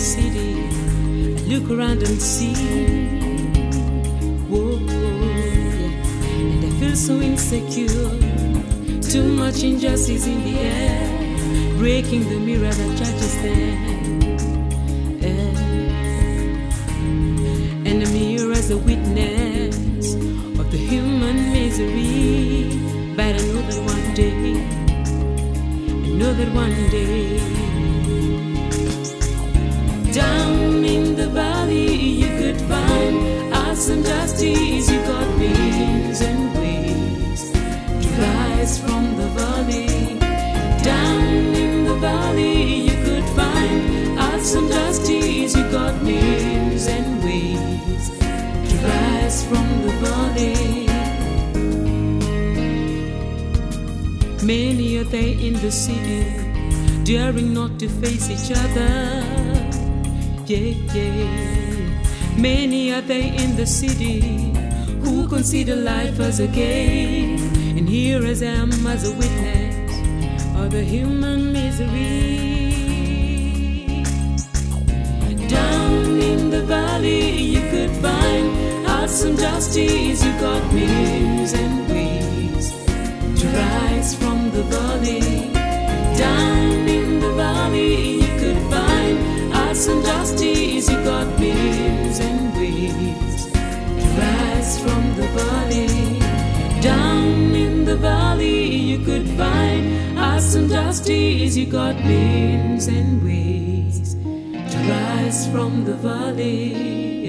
city, I look around and see. Whoa, yeah. And I feel so insecure. Too much injustice in the air, breaking the mirror that judges them. And the mirror is a witness of the human misery. But I know that one day, down in the valley you could find arts and justice. You got means and ways to rise from the valley. Down in the valley you could find arts and justice. You got means and ways to rise from the valley. Many are they in the city, daring not to face each other. Yeah, yeah. Many are they in the city who consider life as a game. And here as I am as a witness of the human misery. Down in the valley you could find arts and justice. You got means and ways to rise from the valley. Down in the valley you could find arts and justice. You got means and ways to rise from the valley. Down in the valley you could find arts and justice. You got means and ways to rise from the valley.